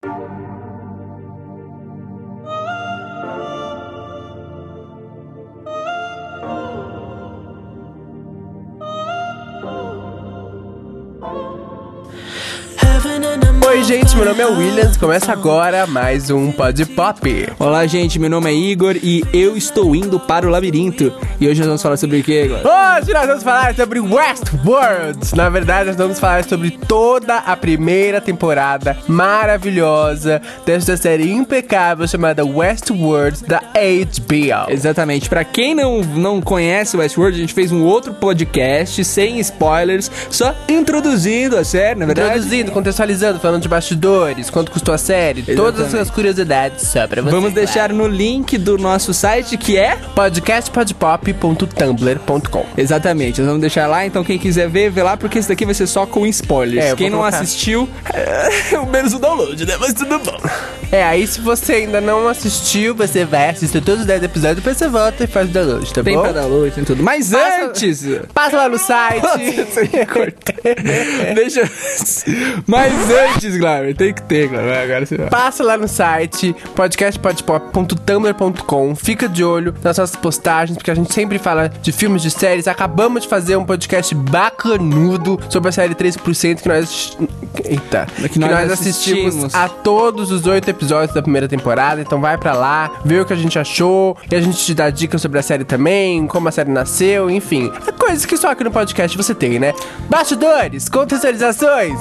Oi gente, meu nome é Williams, começa agora mais um Pod Pop. Olá gente, meu nome é Igor e eu estou indo para o labirinto. E hoje nós vamos falar sobre o que, Igor? Hoje nós vamos falar sobre Westworld. Na verdade, nós vamos falar sobre toda a primeira temporada maravilhosa desta série impecável chamada Westworld da HBO. Exatamente, pra quem não conhece Westworld, a gente fez um outro podcast sem spoilers, só introduzindo a série, na verdade. Introduzindo, contextualizando, falando de bastidores, quanto custou a série, exatamente. Todas as curiosidades só pra você. Vamos deixar no link do nosso site, que é podcastpodpop.tumblr.com. Exatamente, nós vamos deixar lá, então quem quiser ver, vê lá, porque esse daqui vai ser só com spoilers. Quem não assistiu, é menos o download, né? Mas tudo bom. Aí se você ainda não assistiu, você vai assistir todos os 10 episódios, depois você volta e faz o download, tá bom? Tem pra download, tem tudo. Mas antes... Passa lá no site. Deixa... Mas antes, Glauber, tem que ter, Glauber. Agora você vai. Passa lá no site, podcastpodpop.tumblr.com. Fica de olho nas nossas postagens, porque a gente sempre fala de filmes, de séries. Acabamos de fazer um podcast bacanudo sobre a série 3%, que nós... que nós assistimos a todos os 8 episódios da primeira temporada. Então vai pra lá, vê o que a gente achou, e a gente te dá dicas sobre a série também, como a série nasceu, enfim. É coisas que só aqui no podcast você tem, né? Bastidores, contextualizações,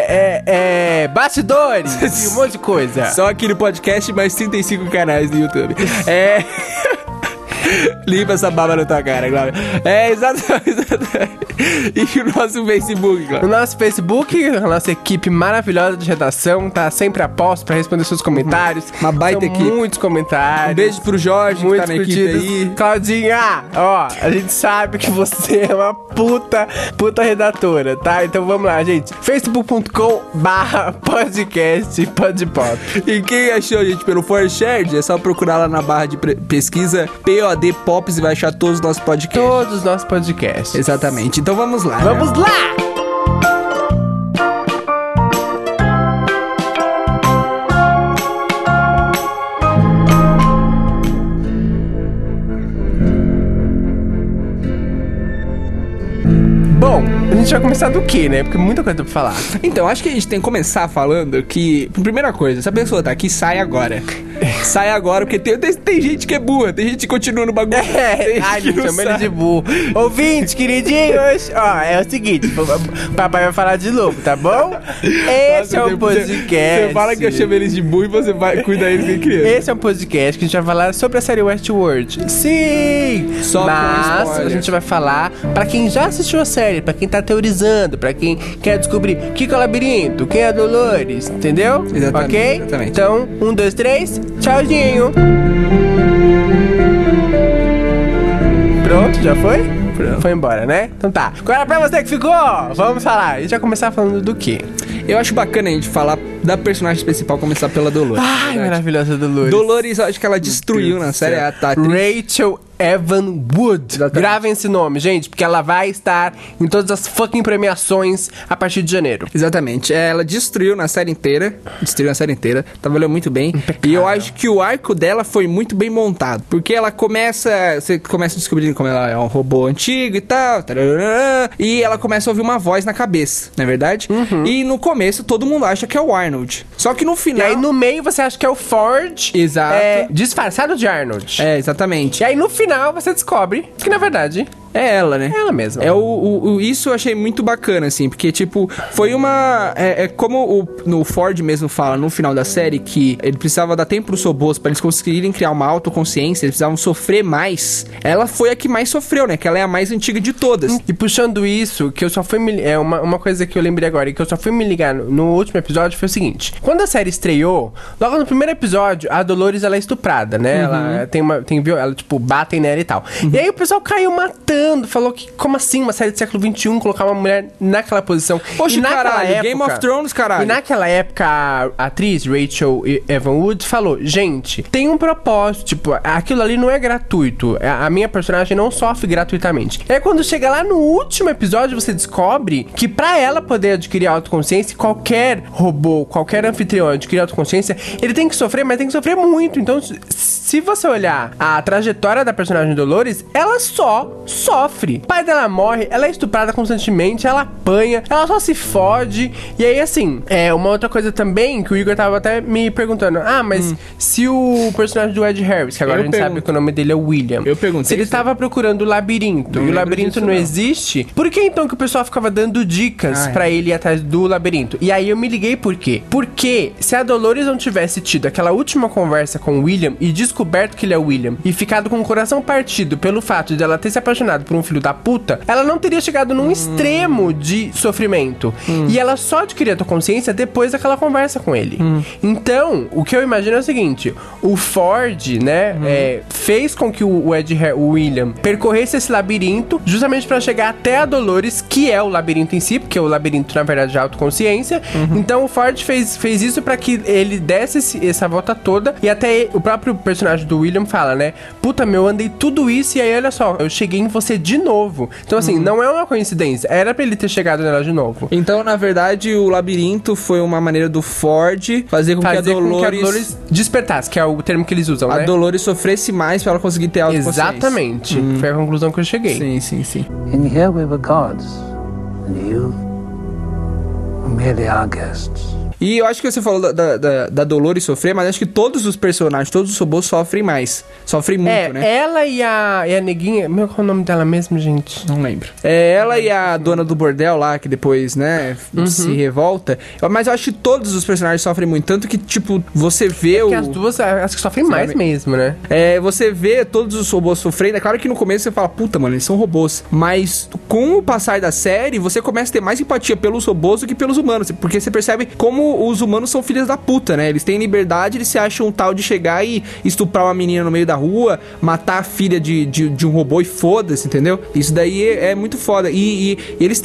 bastidores e um monte de coisa. Só aqui no podcast, mais 35 canais no YouTube. Limpa essa baba na tua cara, Glauber. Exatamente. E o nosso Facebook, Glauber? O nosso Facebook, a nossa equipe maravilhosa de redação tá sempre a posto pra responder seus comentários. Uma baita equipe. Muitos comentários. Um beijo pro Jorge, que tá na equipe aí. Claudinha, ó, a gente sabe que você é uma puta redatora, tá? Então vamos lá, gente. facebook.com/podcast podpop. E quem achou a gente pelo ForShared, é só procurar lá na barra de pesquisa POD Pops e vai achar todos os nossos podcasts. Todos os nossos podcasts. Exatamente. Então vamos lá. Vamos lá! Bom, a gente vai começar do que, né? Porque muita coisa pra falar. Então, acho que a gente tem que começar falando que, primeira coisa, se a pessoa tá aqui, sai agora. Sai agora, porque tem gente que é burra, tem gente que continua no bagulho. Ai, não chama ele de burro. Ouvinte, queridinhos, ó, é o seguinte, papai vai falar de novo, tá bom? Esse é um podcast. Você fala que eu chamo eles de burro e você vai cuidar eles de criança. Esse é um podcast que a gente vai falar sobre a série Westworld. Sim! Mas a gente vai falar pra quem já assistiu a série, pra quem tá teorizando, pra quem quer descobrir o que é o labirinto, quem é a Dolores, entendeu? Exatamente. Ok? Exatamente. Então, 1, 2, 3, tchauzinho! Pronto, já foi? Pronto. Foi embora, né? Então tá. Agora pra você que ficou, vamos falar. A gente vai começar falando do quê? Eu acho bacana a gente falar da personagem principal, começar pela Dolores. Ai, maravilhosa Dolores. Dolores, eu acho que ela destruiu na série. A Rachel Evan Wood. Exatamente. Gravem esse nome, gente, porque ela vai estar em todas as fucking premiações a partir de janeiro. Exatamente. Ela destruiu na série inteira. Trabalhou muito bem. Impecável. E eu acho que o arco dela foi muito bem montado. Porque ela você começa descobrindo como ela é um robô antigo e tal. E ela começa a ouvir uma voz na cabeça, não é verdade? Uhum. E no começo todo mundo acha que é o Arnold. Só que no final... E aí no meio você acha que é o Ford. Exato. Disfarçado de Arnold. Exatamente. E aí no final você descobre que na verdade... É ela, né? É ela mesma. Isso eu achei muito bacana, assim, porque, tipo, foi uma... como o Ford mesmo fala no final da série, que ele precisava dar tempo pros robôs pra eles conseguirem criar uma autoconsciência, eles precisavam sofrer mais. Ela foi a que mais sofreu, né? Que ela é a mais antiga de todas. E puxando isso, que eu só fui me... uma coisa que eu lembrei agora, e que eu só fui me ligar no último episódio, foi o seguinte. Quando a série estreou, logo no primeiro episódio, a Dolores, ela é estuprada, né? Uhum. Ela ela, tipo, batem nela e tal. Uhum. E aí o pessoal caiu matando criticando, falou que como assim uma série do século XXI colocar uma mulher naquela posição? Poxa, caralho, época, Game of Thrones, caralho. E naquela época a atriz Rachel Evan Wood falou, gente, tem um propósito, tipo, aquilo ali não é gratuito, a minha personagem não sofre gratuitamente. E aí quando chega lá no último episódio, você descobre que pra ela poder adquirir autoconsciência, qualquer robô, qualquer anfitrião adquirir autoconsciência, ele tem que sofrer, mas tem que sofrer muito. Então, se você olhar a trajetória da personagem Dolores, ela só sofre. O pai dela morre, ela é estuprada constantemente, ela apanha, ela só se fode. E aí, assim, uma outra coisa também que o Igor tava até me perguntando, mas se o personagem do Ed Harris, que agora a gente sabe que o nome dele é William, se ele tava procurando o labirinto, e o labirinto não existe, por que então que o pessoal ficava dando dicas pra ele ir atrás do labirinto? E aí eu me liguei por quê? Porque se a Dolores não tivesse tido aquela última conversa com o William e descoberto que ele é o William e ficado com o coração partido pelo fato de ela ter se apaixonado por um filho da puta, ela não teria chegado num extremo de sofrimento. E ela só adquiria a consciência depois daquela conversa com ele. Então, o que eu imagino é o seguinte, o Ford, né, fez com que o William percorresse esse labirinto justamente pra chegar até a Dolores, que é o labirinto em si, porque o labirinto, na verdade, é autoconsciência. Então, o Ford fez isso pra que ele desse essa volta toda, e até o próprio personagem do William fala, né, puta, eu andei tudo isso e aí, olha só, eu cheguei em você de novo. Então, assim, não é uma coincidência, era pra ele ter chegado nela de novo. Então, na verdade, o labirinto foi uma maneira do Ford fazer com que a Dolores despertasse, que é o termo que eles usam, né? A Dolores sofresse mais pra ela conseguir ter autoconsciência. Exatamente. Foi a conclusão que eu cheguei. Sim. And here we were gods, and you were merely our guests. E eu acho que você falou da Dolores sofrer, mas acho que todos os personagens, todos os robôs sofrem mais. Sofrem muito, né? Ela e a neguinha... Qual é o nome dela mesmo, gente? Não lembro. Ela e a dona do bordel lá, que depois, né, se revolta. Mas eu acho que todos os personagens sofrem muito. Tanto que, tipo, você vê as duas, acho que sofrem mais mesmo, né? Você vê todos os robôs sofrendo. É claro que no começo você fala, puta, mano, eles são robôs. Mas com o passar da série, você começa a ter mais empatia pelos robôs do que pelos humanos. Porque você percebe como os humanos são filhos da puta, né? Eles têm liberdade, eles se acham um tal de chegar e estuprar uma menina no meio da rua, matar a filha de um robô e foda-se, entendeu? Isso daí é muito foda. E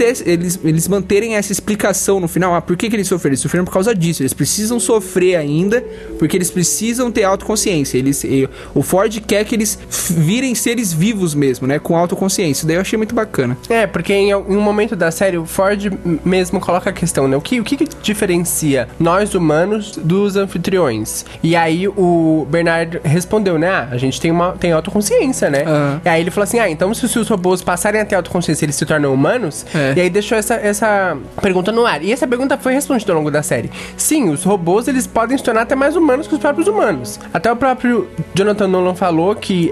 eles manterem essa explicação no final. Por que eles sofreram? Eles sofreram por causa disso. Eles precisam sofrer ainda, porque eles precisam ter autoconsciência. O Ford quer que eles virem seres vivos mesmo, né? Com autoconsciência. Isso daí eu achei muito bacana. Porque em um momento da série, o Ford mesmo coloca a questão, né? O que diferencia nós humanos dos anfitriões? E aí o Bernard respondeu, né? A gente tem autoconsciência, né? E aí ele falou assim, então se os robôs passarem a ter autoconsciência, eles se tornam humanos? E aí deixou essa pergunta no ar. E essa pergunta foi respondida ao longo da série. Sim, os robôs, eles podem se tornar até mais humanos que os próprios humanos. Até o próprio Jonathan Nolan falou que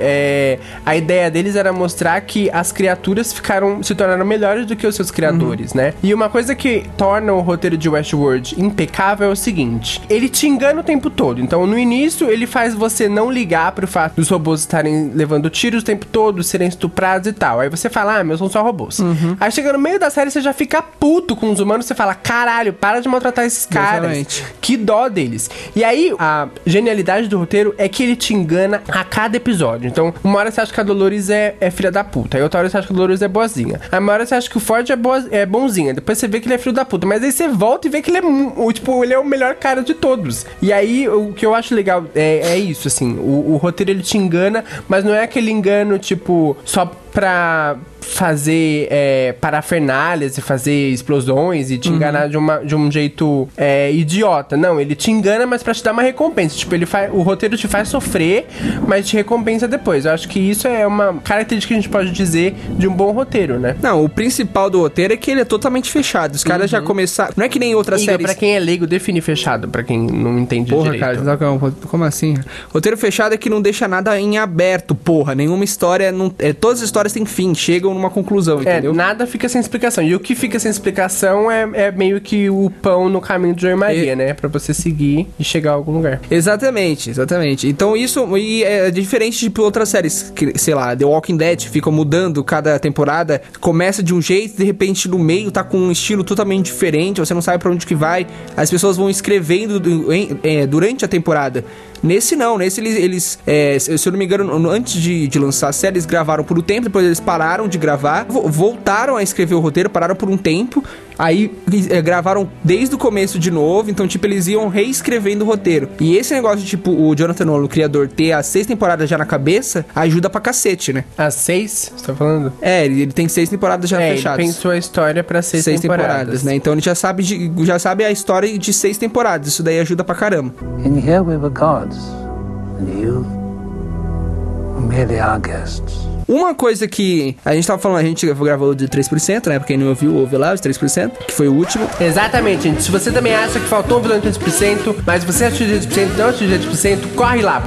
a ideia deles era mostrar que as criaturas se tornaram melhores do que os seus criadores, né? E uma coisa que torna o roteiro de Westworld impecável é o seguinte, ele te engana o tempo todo. Então, no início, ele faz você não ligar pro fato dos robôs estarem levando tiros o tempo todo, serem estuprados e tal. Aí você fala, são só robôs. Aí chega no meio da série, você já fica puto com os humanos, você fala, caralho, para de maltratar esses caras. Exatamente. Que dó deles. E aí, a genialidade do roteiro é que ele te engana a cada episódio. Então, uma hora você acha que a Dolores é filha da puta, aí outra hora você acha que a Dolores é boazinha. Aí uma hora você acha que o Ford é bonzinha, depois você vê que ele é filho da puta, mas aí você volta e vê que ele é o melhor cara de todos. E aí, o que eu acho legal é isso, assim, o roteiro ele te engana, mas não é aquele engano, tipo, só pra fazer parafernálias e fazer explosões e te enganar de um jeito idiota. Não, ele te engana, mas pra te dar uma recompensa. Tipo, o roteiro te faz sofrer, mas te recompensa depois. Eu acho que isso é uma característica que a gente pode dizer de um bom roteiro, né? Não, o principal do roteiro é que ele é totalmente fechado. Os caras já começaram... Não é que nem outras séries... Pra quem é leigo, define fechado. Pra quem não entende direito. Cara, como assim? Roteiro fechado é que não deixa nada em aberto, porra. Nenhuma história... todas as histórias têm fim, chegam numa conclusão, entendeu? Nada fica sem explicação. E o que fica sem explicação é meio que o pão no caminho de João e Maria, né? Pra você seguir e chegar a algum lugar. Exatamente. Então isso é diferente de outras séries, que, sei lá, The Walking Dead, fica mudando cada temporada, começa de um jeito, de repente no meio tá com um estilo totalmente diferente, você não sabe pra onde que vai, as pessoas vão escrevendo durante a temporada. Nesse não, nesse eles se eu não me engano, antes de lançar a série, eles gravaram por um tempo, depois eles pararam de gravar, voltaram a escrever o roteiro, pararam por um tempo, aí gravaram desde o começo de novo, então, tipo, eles iam reescrevendo o roteiro. E esse negócio de, tipo, o Jonathan Nolan, o criador, ter as 6 temporadas já na cabeça, ajuda pra cacete, né? As 6? Você tá falando? Ele tem 6 temporadas já fechadas. Ele pensou a história pra 6 temporadas, né? Então ele já sabe a história de 6 temporadas. Isso daí ajuda pra caramba. In here we were gods, and you were merely our guests. Uma coisa que a gente tava falando, a gente gravou de 3%, né? Pra quem não ouviu, ouve lá os 3%, que foi o último. Exatamente, gente. Se você também acha que faltou um vilão de 3%, mas você acha de 10%, não acha de 10%, corre lá,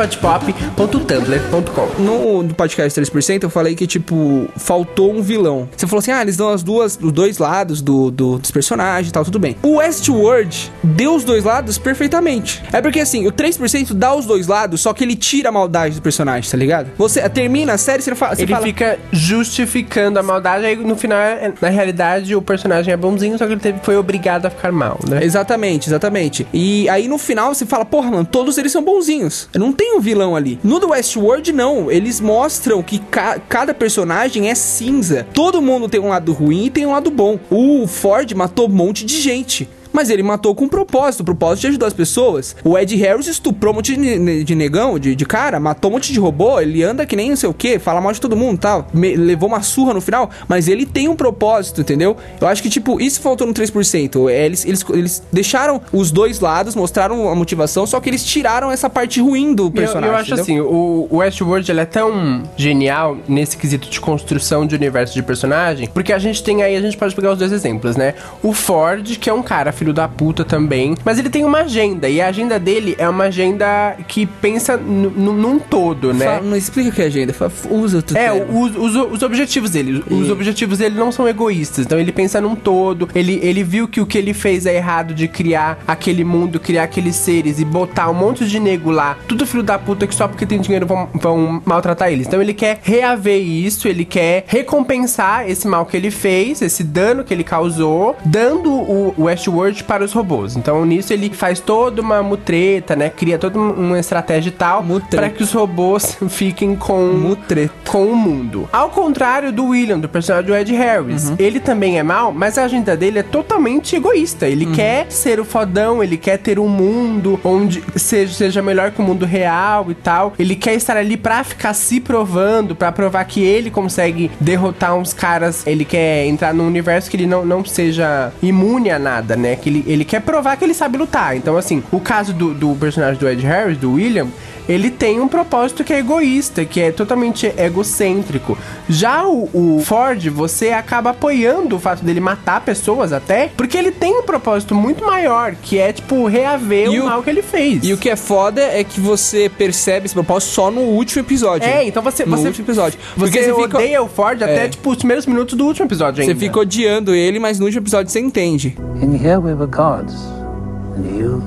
podcastpodpop.tumblr.com. No podcast 3%, eu falei que, tipo, faltou um vilão. Você falou assim, eles dão os dois lados dos personagens e tal, tudo bem. O Westworld deu os dois lados perfeitamente. É porque, assim, o 3% dá os dois lados, só que ele tira a maldade do personagem, tá ligado? Você termina a série, ele fica justificando a maldade, aí no final, na realidade, o personagem é bonzinho, só que ele foi obrigado a ficar mal, né? Exatamente. E aí no final você fala, porra, mano, todos eles são bonzinhos. Não tem um vilão ali. No do Westworld, não. Eles mostram que cada personagem é cinza. Todo mundo tem um lado ruim e tem um lado bom. O Ford matou um monte de gente, mas ele matou com propósito, o propósito de ajudar as pessoas. O Ed Harris estuprou um monte de negão, de cara, matou um monte de robô, ele anda que nem não sei o que, fala mal de todo mundo e tal, levou uma surra no final, mas ele tem um propósito, entendeu? Eu acho que, tipo, isso faltou no 3%. Eles deixaram os dois lados, mostraram a motivação, só que eles tiraram essa parte ruim do personagem. Eu acho, entendeu? Assim, o Westworld, ele é tão genial nesse quesito de construção de universo de personagem, porque a gente pode pegar os dois exemplos, né? O Ford, que é um cara filho da puta também, mas ele tem uma agenda, e a agenda dele é uma agenda que pensa num todo, né? Não explica o que é agenda, usa o os objetivos dele. Os objetivos dele não são egoístas, então ele pensa num todo, ele viu que o que ele fez é errado de criar aquele mundo, criar aqueles seres e botar um monte de nego lá, tudo filho da puta que só porque tem dinheiro vão maltratar eles. Então ele quer reaver isso, ele quer recompensar esse mal que ele fez, esse dano que ele causou, dando o Westworld para os robôs. Então nisso ele faz toda uma mutreta, né? Cria toda uma estratégia e tal para que os robôs fiquem com o mundo. Ao contrário do William, do personagem do Ed Harris. Ele também é mau, mas a agenda dele é totalmente egoísta. Ele quer ser o fodão, ele quer ter um mundo onde seja melhor que o mundo real e tal. Ele quer estar ali pra ficar se provando, pra provar que ele consegue derrotar uns caras. Ele quer entrar num universo que ele não seja imune a nada, né? Que ele quer provar que ele sabe lutar. Então, assim, o caso do personagem do Ed Harris, do William, ele tem um propósito que é egoísta, que é totalmente egocêntrico. Já o Ford, você acaba apoiando o fato dele matar pessoas até, porque ele tem um propósito muito maior, que é, tipo, reaver o mal que ele fez. E o que é foda é que você percebe esse propósito só no último episódio. Então você último episódio. Você odeia o Ford até, tipo, os primeiros minutos do último episódio ainda. Você fica odiando ele, mas no último episódio você entende. In here we were gods, and you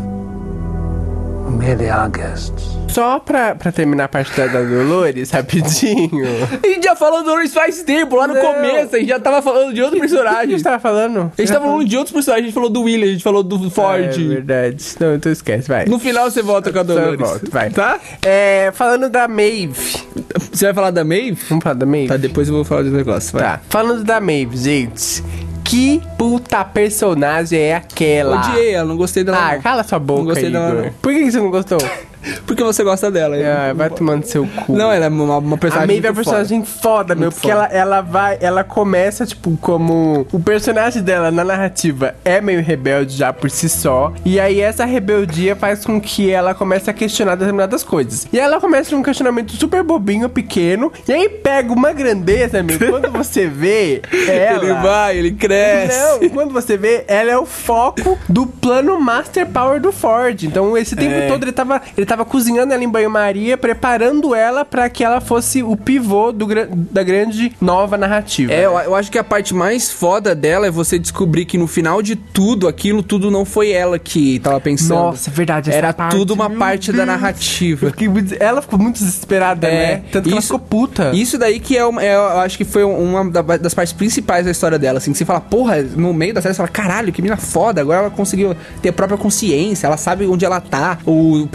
were merely our guests. Só pra terminar a parte da Dolores, rapidinho. A gente já falou do Dolores faz tempo, lá no começo. A gente já tava falando de outro personagem. O que a gente tava falando? A gente tava falando de outros personagens. A gente falou do William, a gente falou do Ford. É verdade. Não, então esquece, vai. No final você volta com a Dolores. Vai. Tá? Falando da Maeve. Você vai falar da Maeve? Vamos falar da Maeve? Tá, depois eu vou falar do negócio. Vai. Tá. Falando da Maeve, gente. Que puta personagem é aquela? Odiei ela, não gostei dela. Cala sua boca, não gostei Igor. dela, não. Por que você não gostou? Porque você gosta dela. Vai tomando seu cu. Não, ela é uma personagem. A Maeve é uma personagem foda, meu. Porque ela começa, tipo, como o personagem dela na narrativa é meio rebelde já por si só. E aí essa rebeldia faz com que ela comece a questionar determinadas coisas. E ela começa um questionamento super bobinho, pequeno. E aí pega uma grandeza, meu. Quando você vê ela... ele cresce. Não, quando você vê, ela é o foco do plano Master Power do Ford. Então esse tempo todo ele tava cozinhando ela em banho-maria, preparando ela pra que ela fosse o pivô da grande nova narrativa. Eu acho que a parte mais foda dela é você descobrir que no final de tudo, aquilo tudo não foi ela que tava pensando. Nossa, é verdade. Era tudo uma parte da narrativa. Ela ficou muito desesperada, né? Tanto que ela ficou puta. Isso daí que eu acho que foi uma das partes principais da história dela, assim, que você fala, porra, no meio da série você fala, caralho, que mina foda, agora ela conseguiu ter a própria consciência, ela sabe onde ela tá, o pessoal para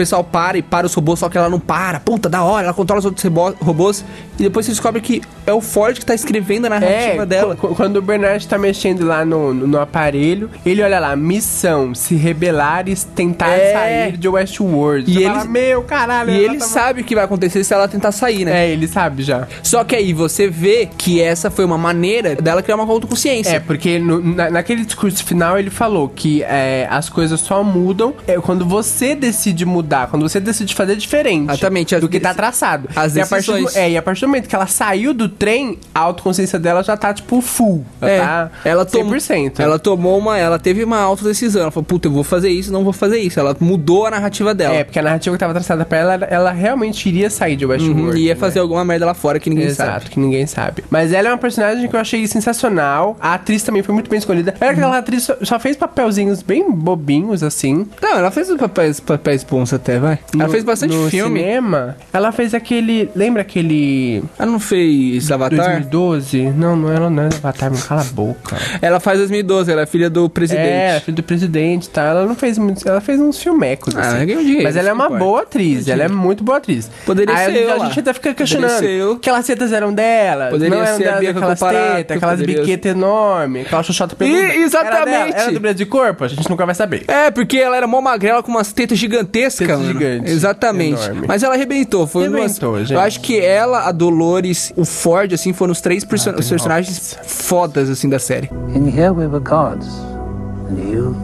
para os robôs, só que ela não para. Puta, da hora, ela controla os outros robôs. E depois você descobre que é o Ford que tá escrevendo a narrativa dela. Quando o Bernard tá mexendo lá no aparelho, ele olha lá, missão, se rebelar e tentar sair de Westworld. E ele fala, meu, caralho. E ele sabe o que vai acontecer se ela tentar sair, né? Ele sabe já. Só que aí você vê que essa foi uma maneira dela criar uma autoconsciência. Porque naquele discurso final ele falou que as coisas só mudam quando você decide mudar, quando você decide fazer diferente. Exatamente. Do que tá traçado. As decisões. E a partir do momento que ela saiu do trem, a autoconsciência dela já tá, tipo, full. Ela 100%. Ela teve uma autodecisão. Ela falou, puta, eu vou fazer isso, não vou fazer isso. Ela mudou a narrativa dela. Porque a narrativa que tava traçada pra ela realmente iria sair de Westworld. Ia fazer alguma merda lá fora que ninguém sabe. Exato, que ninguém sabe. Mas ela é uma personagem que eu achei sensacional. A atriz também foi muito bem escolhida. Aquela atriz só fez papelzinhos bem bobinhos, assim. Não, ela fez papéis bons até, vai. Ela fez bastante filme. No cinema, ela fez aquele... Lembra aquele... Ela não fez Avatar? 2012? Não, ela não é Avatar, me cala a boca. Ela faz 2012, ela é filha do presidente. Ela é filha do presidente, tá? Ela não fez muito... Ela fez uns filmecos, assim. Mas ela é uma boa atriz. Ela é muito boa atriz. Poderia ser a gente ainda fica questionando. Aquelas tetas eram dela. Poderia não eram ser dela, aquelas tetas, aquelas biquetas enormes, aquela xoxota peluda. Exatamente. Era dublê de corpo? A gente nunca vai saber. Porque ela era mó magrela com umas tetas gigantescas, mano. Gigantes. Exatamente. Enorme. Mas ela arrebentou. Gente. Eu acho que ela, a Dolores, o Ford, assim, foram os três personagens fodas, assim, da série. In here we were gods, and you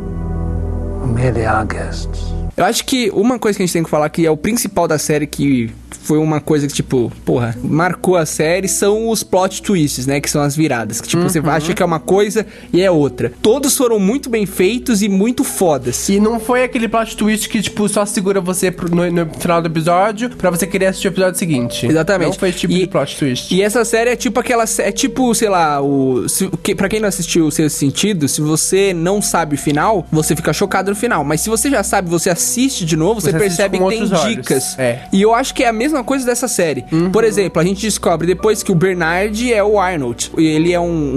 were merely our guests. Eu acho que uma coisa que a gente tem que falar que é o principal da série, que foi uma coisa que, tipo, porra, marcou a série, são os plot twists, né? Que são as viradas. Que, tipo, você acha que é uma coisa e é outra. Todos foram muito bem feitos e muito fodas. E não foi aquele plot twist que, tipo, só segura você no final do episódio pra você querer assistir o episódio seguinte. Exatamente. Não foi esse tipo de plot twist. E essa série é tipo aquela... É tipo, sei lá, pra quem não assistiu o Sexto Sentido, se você não sabe o final, você fica chocado no final. Mas se você já sabe, você assiste de novo, você percebe que tem dicas. E eu acho que é a mesma coisa dessa série. Por exemplo, a gente descobre depois que o Bernard é o Arnold. Ele é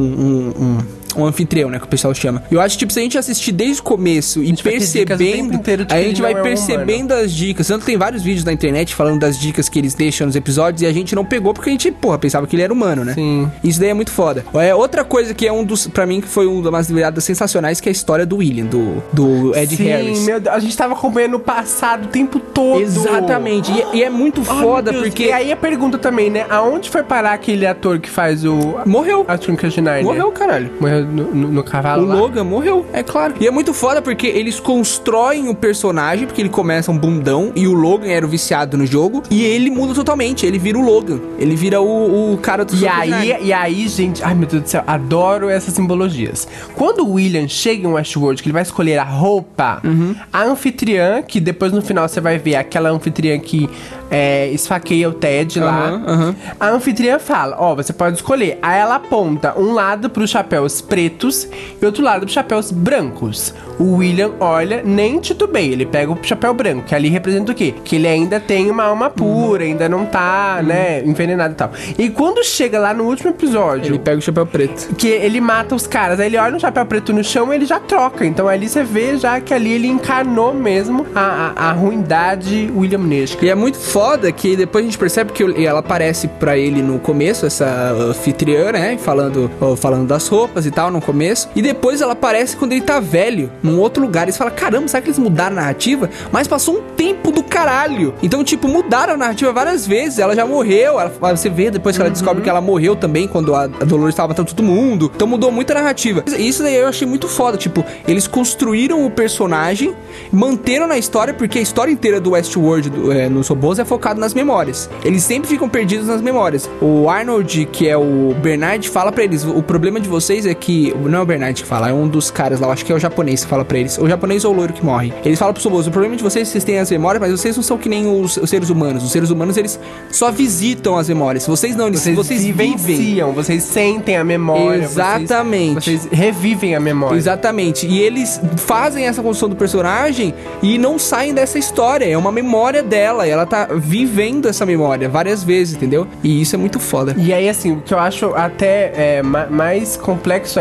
um anfitrião, né, que o pessoal chama. Eu acho que, tipo, se a gente assistir desde o começo e percebendo, a gente vai percebendo as dicas. Tanto tem vários vídeos na internet falando das dicas que eles deixam nos episódios e a gente não pegou porque a gente, pensava que ele era humano, né? Sim. Isso daí é muito foda. Outra coisa que é pra mim, que foi uma das viradas sensacionais, que é a história do William, do Ed Harris. Sim, meu Deus, a gente tava acompanhando o passado o tempo todo. Exatamente. E é muito foda, porque... E aí a pergunta também, né? Aonde foi parar aquele ator que faz o... Morreu. A Crônica de Nárnia? Morreu, caralho. Morreu no cavalo. O Logan morreu, é claro. E é muito foda porque eles constroem o personagem, porque ele começa um bundão e o Logan era o viciado no jogo, e ele muda totalmente, ele vira o Logan. Ele vira o cara do E aí, gente, ai meu Deus do céu, adoro essas simbologias. Quando o William chega em Westworld, que ele vai escolher a roupa, a anfitriã, que depois no final você vai ver aquela anfitriã que esfaqueia o Ted lá, a anfitriã fala, você pode escolher. Aí ela aponta um lado pros chapéus pretos e outro lado pros chapéus brancos. O William olha, nem titubeia, ele pega o chapéu branco, que ali representa o quê? Que ele ainda tem uma alma pura, ainda não tá, né, envenenado e tal. E quando chega lá no último episódio, ele pega o chapéu preto, que ele mata os caras, aí ele olha o chapéu preto no chão e ele já troca. Então ali você vê já que ali ele encarnou mesmo a ruindade williamnesca. E é muito foda que depois a gente percebe que ela aparece pra ele no começo, essa anfitriã, né, falando das roupas e tal no começo, e depois ela aparece quando ele tá velho, num outro lugar, e você fala, caramba, será que eles mudaram a narrativa? Mas passou um tempo do caralho. Então, tipo, mudaram a narrativa várias vezes. Ela já morreu, você vê depois que ela descobre que ela morreu também, quando a Dolores estava matando todo mundo. Então mudou muito a narrativa. Isso daí eu achei muito foda, tipo, eles construíram o personagem, manteram na história, porque a história inteira do Westworld, nos robôs, é focado nas memórias. Eles sempre ficam perdidos nas memórias. O Arnold, que é o Bernard, fala pra eles, o problema de vocês é que, não é o Bernard que fala, é um dos caras lá, eu acho que é o japonês que fala pra eles, o japonês ou o loiro que morre. Eles falam pros robôs, o problema de vocês é que vocês têm as memórias, mas vocês não são que nem os seres humanos. Os seres humanos, eles só visitam as memórias. Vocês não, vocês vivenciam, vocês sentem a memória. Exatamente. Vocês revivem a memória. Exatamente. E eles fazem essa construção do personagem e não saem dessa história. É uma memória dela, e ela tá vivendo essa memória várias vezes, entendeu? E isso é muito foda. E aí, assim, o que eu acho até mais complexo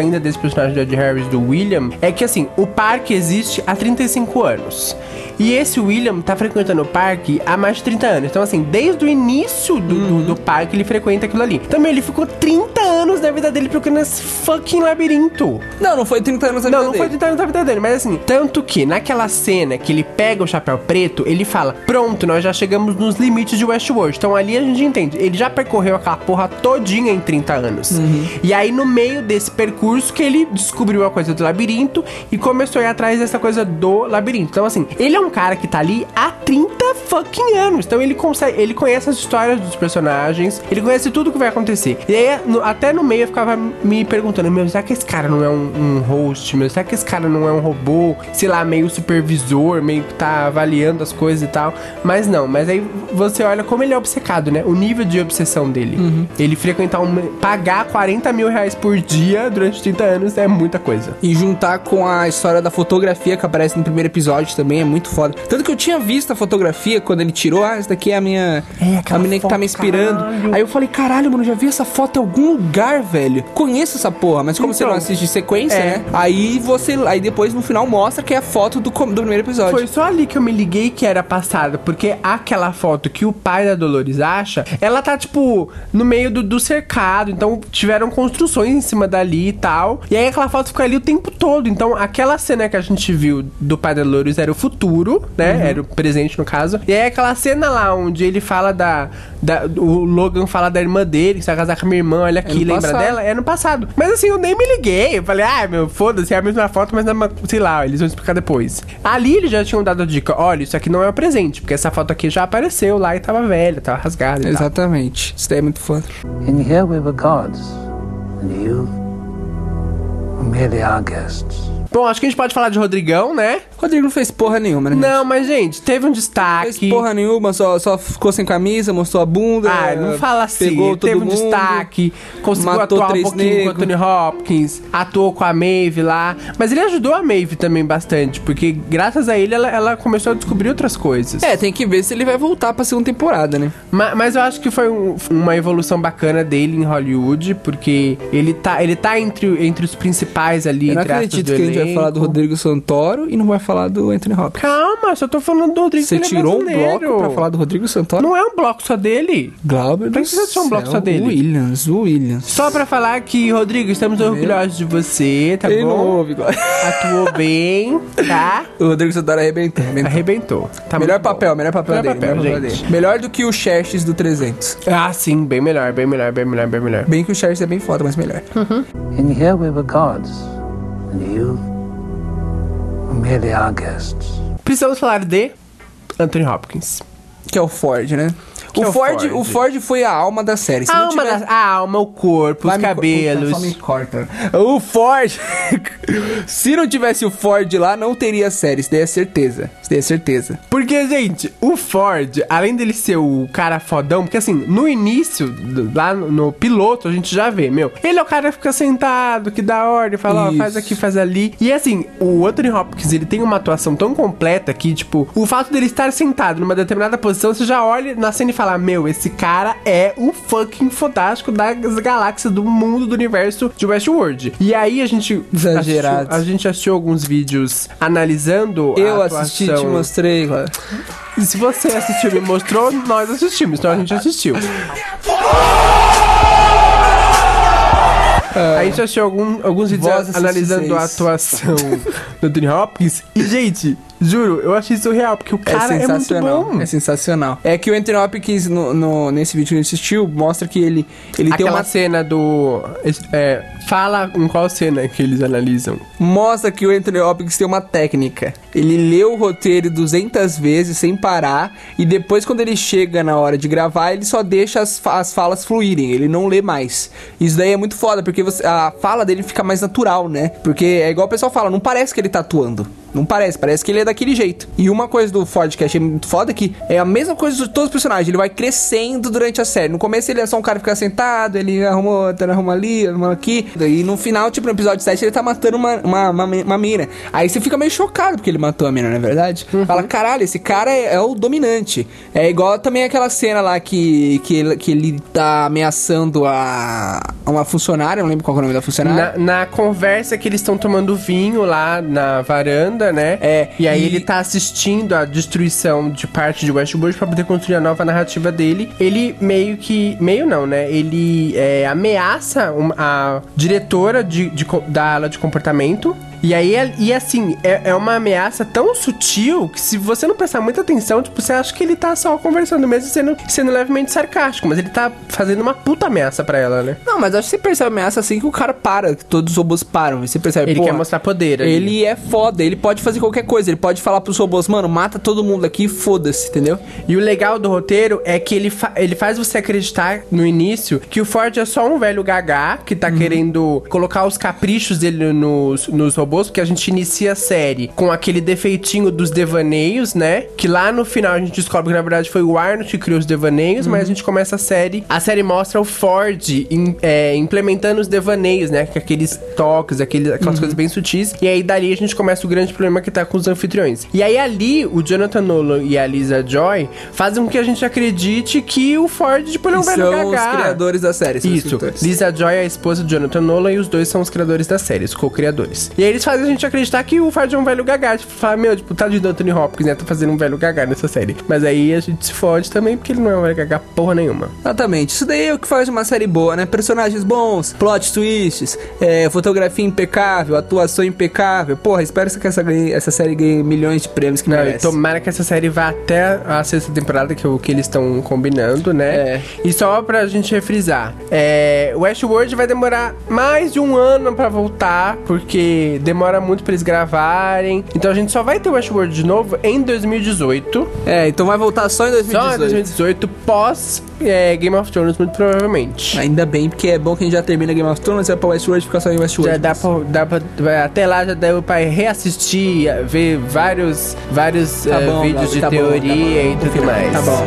ainda desse personagem do Ed Harris, do William, é que assim, o parque existe há 35 anos. E esse William tá frequentando o parque há mais de 30 anos. Então, assim, desde o início do parque, ele frequenta aquilo ali. Também ele ficou 30 anos da vida dele procurando esse fucking labirinto. Não foi 30 anos da vida dele. Não foi 30 anos da vida dele. Mas assim, tanto que naquela cena que ele pega o chapéu preto, ele fala, pronto, nós já chegamos nos limites de Westworld. Então ali a gente entende, ele já percorreu aquela porra todinha em 30 anos. E aí no meio desse percurso que ele descobriu a coisa do labirinto e começou a ir atrás dessa coisa do labirinto. Então assim, ele é um cara que tá ali há 30 fucking anos. Então ele conhece as histórias dos personagens, ele conhece tudo que vai acontecer. E aí, até no meio eu ficava me perguntando, meu, será que esse cara não é um host, meu? Será que esse cara não é um robô, sei lá, meio supervisor, meio que tá avaliando as coisas e tal? Mas não, mas aí você olha como ele é obcecado, né? O nível de obsessão dele. Ele frequentar pagar 40 mil reais por dia durante 30 anos é muita coisa. E juntar com a história da fotografia que aparece no primeiro episódio também é muito foda. Tanto que eu tinha visto a fotografia quando ele tirou, essa daqui é a minha... a menina que tá me inspirando. Caralho. Aí eu falei, caralho, mano, já vi essa foto em algum lugar, velho. Conheço essa porra, mas como você não assiste sequência, né? Aí depois no final mostra que é a foto do primeiro episódio. Foi só ali que eu me liguei que era passada, porque aquela foto que o pai da Dolores acha, ela tá, tipo, no meio do cercado, então tiveram construções em cima dali e tal, e aí aquela foto fica ali o tempo todo, então aquela cena que a gente viu do pai da Dolores era o futuro, né? Era o presente, no caso. E aí aquela cena lá onde ele fala o Logan fala da irmã dele, que vai casar com a minha irmã, olha aqui, lembra dela? É no passado. Mas assim, eu nem me liguei. Eu falei, meu, foda-se, é a mesma foto, mas sei lá, eles vão explicar depois. Ali eles já tinham dado a dica, olha, isso aqui não é o presente, porque essa foto aqui já apareceu lá e tava velha, tava rasgada. Exatamente. Isso daí é muito foda. In here we were gods, and you were merely our guests. Bom, acho que a gente pode falar de Rodrigão, né? Rodrigo não fez porra nenhuma, né? Não, mas, gente, teve um destaque. Não fez porra nenhuma, só ficou sem camisa, mostrou a bunda. Não fala assim. Pegou todo mundo, destaque, conseguiu atuar um pouquinho com o Anthony Hopkins, atuou com a Maeve lá. Mas ele ajudou a Maeve também bastante, porque graças a ele ela começou a descobrir outras coisas. Tem que ver se ele vai voltar pra segunda temporada, né? Mas eu acho que foi uma evolução bacana dele em Hollywood, porque ele tá entre os principais ali. Eu não acredito que a gente vai falar do Rodrigo Santoro e não vai falar do Anthony Hopkins. Calma, só tô falando do Rodrigo. Você tirou um bloco pra falar do Rodrigo Santoro? Não é um bloco só dele. Glauber, não precisa ser um bloco só dele. Williams. Só pra falar que, Rodrigo, estamos orgulhosos de você, tá ele bom? Não ouve, atuou bem, tá? O Rodrigo Santoro arrebentou. Tá melhor papel dele. Melhor do que o Xerxes do 300. Sim, bem melhor. Bem que o Xerxes é bem foda, mas melhor. In here we were gods, and you were merely our guests. Precisamos falar de Anthony Hopkins. Que é o Ford, né? O Ford foi a alma da série. A alma, o corpo, os cabelos. Só me corta. O Ford. Se não tivesse o Ford lá, não teria série. Isso daí é certeza. Porque, gente, o Ford, além dele ser o cara fodão, porque assim, no início, lá no piloto, a gente já vê, ele é o cara que fica sentado, que dá ordem, fala, faz aqui, faz ali. E assim, o Anthony Hopkins, ele tem uma atuação tão completa que, tipo, o fato dele estar sentado numa determinada posição, você já olha na cena e fala, esse cara é o fucking fantástico das galáxias, do mundo, do universo de Westworld. E aí a gente assistiu alguns vídeos analisando a atuação. Assisti, te mostrei, cara. E se você assistiu e me mostrou, nós assistimos, então a gente assistiu. A gente achou alguns vídeos analisando a atuação do Anthony Hopkins. E, gente, juro, eu achei surreal, porque o cara é muito bom. É sensacional. É que o Anthony Hopkins, nesse vídeo que a gente assistiu, mostra que ele tem uma cena do... fala em qual cena que eles analisam. Mostra que o Anthony Hopkins tem uma técnica. Ele lê o roteiro 200 vezes sem parar, e depois, quando ele chega na hora de gravar, ele só deixa as falas fluírem. Ele não lê mais. Isso daí é muito foda, porque a fala dele fica mais natural, né? Porque é igual o pessoal fala, não parece que ele tá atuando. Não parece que ele é daquele jeito. E uma coisa do Ford que eu achei muito foda é que é a mesma coisa de todos os personagens. Ele vai crescendo durante a série. No começo ele é só um cara que fica sentado, ele arruma ali, arruma aqui. E no final, tipo, no episódio 7, ele tá matando uma mina. Aí você fica meio chocado, porque ele matou a mina, não é verdade? Fala, caralho, esse cara é o dominante. É igual também aquela cena lá que ele tá ameaçando uma funcionária, não lembro qual é o nome da funcionária. Na conversa que eles estão tomando vinho lá na varanda, né? E aí ele tá assistindo a destruição de parte de Westworld pra poder construir a nova narrativa dele. Ele meio não, né? Ele ameaça a diretora da ala de comportamento. E aí, assim, é uma ameaça tão sutil que se você não prestar muita atenção, tipo, você acha que ele tá só conversando mesmo, sendo levemente sarcástico, mas ele tá fazendo uma puta ameaça pra ela, né? Não, mas acho que você percebe a ameaça assim que o cara para, que todos os robôs param, você percebe, ele quer mostrar poder ali. Ele é foda, ele pode fazer qualquer coisa, ele pode falar pros robôs, mano, mata todo mundo aqui, foda-se, entendeu? E o legal do roteiro é que ele faz você acreditar no início que o Ford é só um velho gagá que tá querendo colocar os caprichos dele nos robôs, porque a gente inicia a série com aquele defeitinho dos devaneios, né? Que lá no final a gente descobre que na verdade foi o Arnold que criou os devaneios, mas a gente começa a série mostra o Ford implementando os devaneios, né? Com aqueles toques, aquelas coisas bem sutis. E aí dali a gente começa o grande problema que tá com os anfitriões. E aí ali o Jonathan Nolan e a Lisa Joy fazem com que a gente acredite que o Ford, tipo, ele é um velho gagá. São os criadores da série. Isso. Lisa Joy é a esposa do Jonathan Nolan e os dois são os criadores da série, os co-criadores. E aí eles fazem a gente acreditar que o Ford é um velho gagá. Tipo, fala, meu, tipo, tá de Anthony Hopkins, né? Tá fazendo um velho gagá nessa série. Mas aí a gente se fode também, porque ele não é um velho gagá porra nenhuma. Exatamente. Isso daí é o que faz uma série boa, né? Personagens bons, plot twists, fotografia impecável, atuação impecável. Porra, espero que essa série ganhe milhões de prêmios que merece. Tomara que essa série vá até a 6ª temporada, que é o que eles estão combinando, né? E só pra gente refrisar, Westworld vai demorar mais de um ano pra voltar, porque demora muito pra eles gravarem. Então a gente só vai ter Westworld de novo em 2018. Então vai voltar só em 2018. Só em 2018, pós Game of Thrones, muito provavelmente. Ainda bem, porque é bom que a gente já termina Game of Thrones, vai pra Westworld e ficar só em Westworld. Já dá pra até lá já deu pra reassistir, ver vários vídeos de teoria e tudo mais. Tá bom.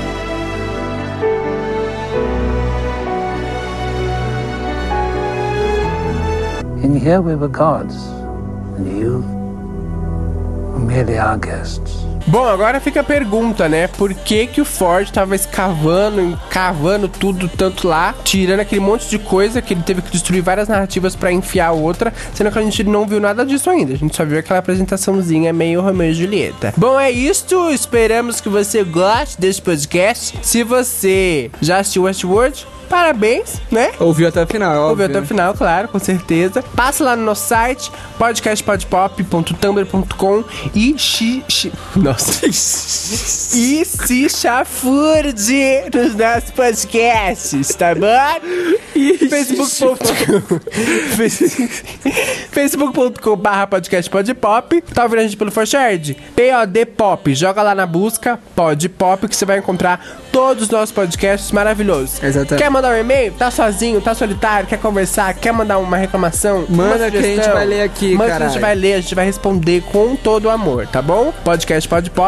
In here we were gods, and you were merely our guests. Bom, agora fica a pergunta, né? Por que o Ford tava cavando tudo tanto lá, tirando aquele monte de coisa que ele teve que destruir várias narrativas pra enfiar outra, sendo que a gente não viu nada disso ainda. A gente só viu aquela apresentaçãozinha meio Romeu e Julieta. Bom, é isto. Esperamos que você goste desse podcast. Se você já assistiu Westworld, parabéns, né? Ouviu até o final, óbvio. Ouviu até o final, claro, com certeza. Passa lá no nosso site, podcastpodpop.tumblr.com e nossa. E se chafurde nos nossos podcasts, tá bom? E facebook.com/podcastpodpop. Tá ouvindo a gente pelo ForShared? POD Pop. Joga lá na busca Pod Pop que você vai encontrar todos os nossos podcasts maravilhosos. Exatamente. Quer mandar um e-mail? Tá sozinho, tá solitário, quer conversar, quer mandar uma reclamação? Manda que a gente vai ler aqui, cara. A gente vai ler, a gente vai responder com todo o amor, tá bom?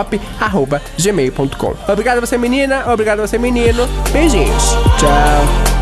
podcastpodpop@gmail.com. Obrigado a você, menina. Obrigado a você, menino. Beijinhos. Tchau.